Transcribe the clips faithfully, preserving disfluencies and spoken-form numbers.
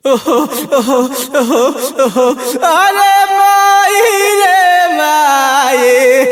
अरे माई रे माई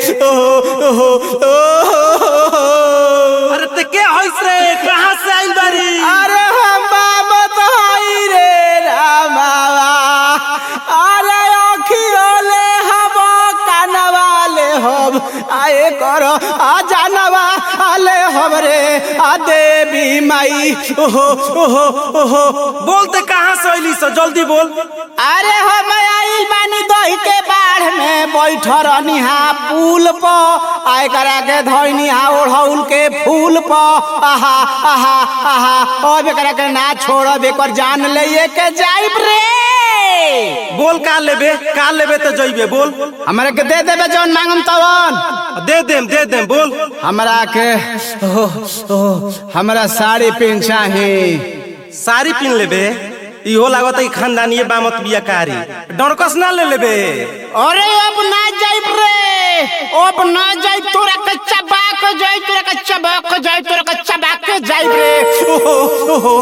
अरे ते के होइस रे कहां से आइल बारी? अरे हम बाबत हई रे रामावा। अरे अखियोले हम कानवाले हम आए कर आ जानवा आले हमरे आ देवी माई। ओहो ओहो ओहो बोल ते कहां से आइली सो जल्दी बोल। अरे हम आइल बानी दही के बाढ़ में बैठ रनिहा पुल प आए करा के धनिहा ओढ़ौल के फूल प आहा आहा आहा अब एकरा के ना छोड़ब एकर जान ले के जाइब रे। बोल का लेबे का लेबे तो जइबे बोल। हमरा के दे देबे जौन मांगम तवन दे देम दे देम बोल। हमरा के ओ, ओ, हमरा साड़ी पहन चाहे। साड़ी पहन लेबे इहो लागत है खानदानी बामत बिया कारी डरकस ना ले लेबे। अरे अब ना जाइब रे अब ना जाई तोरा कच्चा बाक जाई तोरा कच्चा बाक जाई तोरा कच्चा बाक जाई रे। ओहो ओहो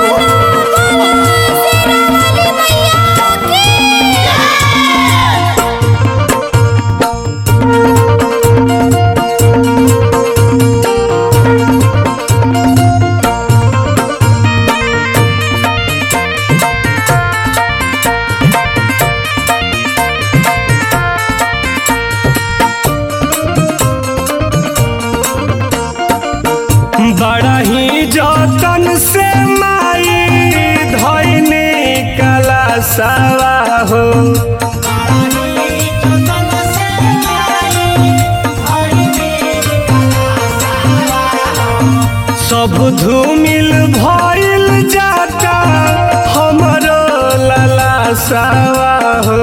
बड़ा ही जतन से माई धइने कला सवा हो। सब धूमिल भइल जाता हमरो लला सवा हो।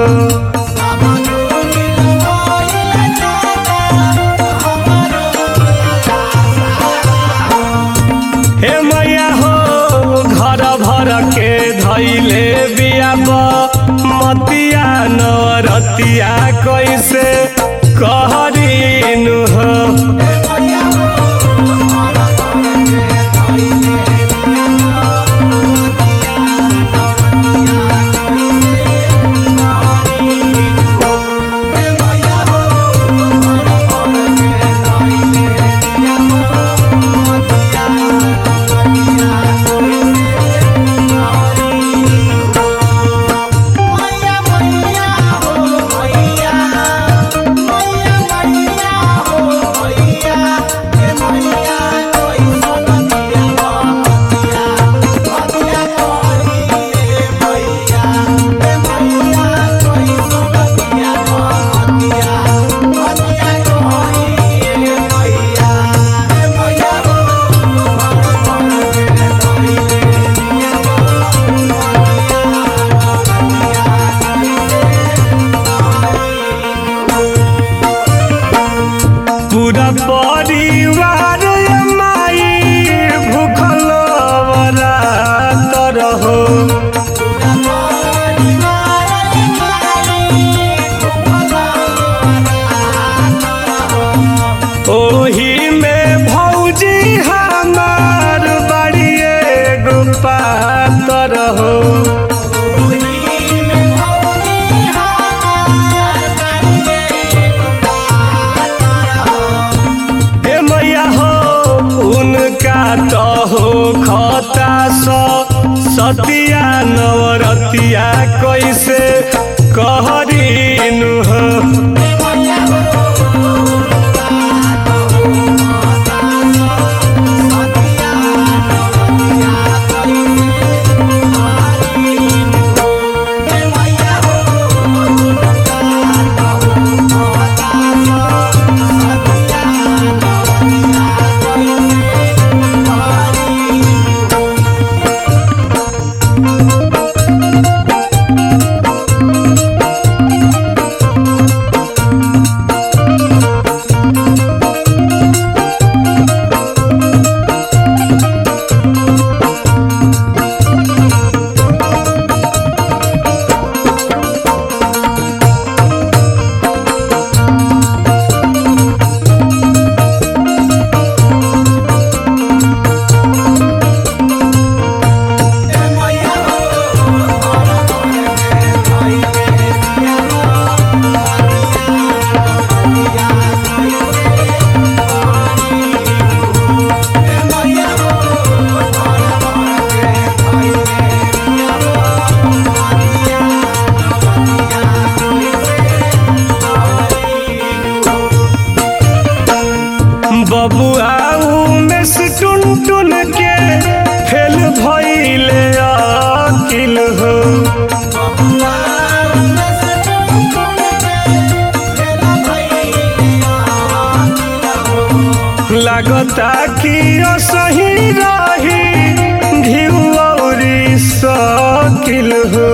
हे मैया हो घर भर के धैले बिया मतिया नवरतिया कैसे कहरीनु हो। पूरा परिवार माई भूखल बरात रहो। ओही में भौजी हमार बड़िए गुपात रहो। तो हो खता सतिया नवरतिया कैसे कहरीनु हो। सकिल हो लागता कि असही रही घिउ औरी सकिल हो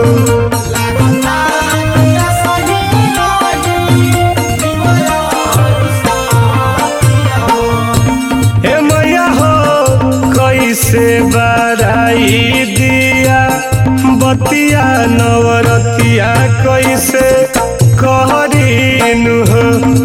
हे मैया हो कैसे बराई दिया बतिया नवरतिया कैसे कहरीनु हो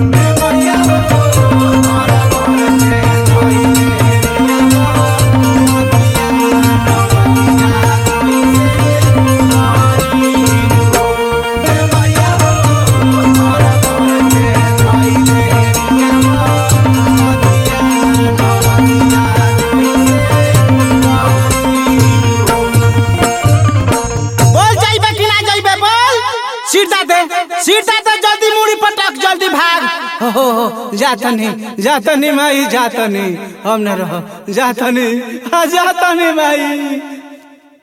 सीटा तो जल्दी मुड़ी पटक जल्दी भाग हो हो हो जाता नहीं जाता नहीं माई जाता नहीं हम न रहो जाता नहीं हाँ जाता नहीं माई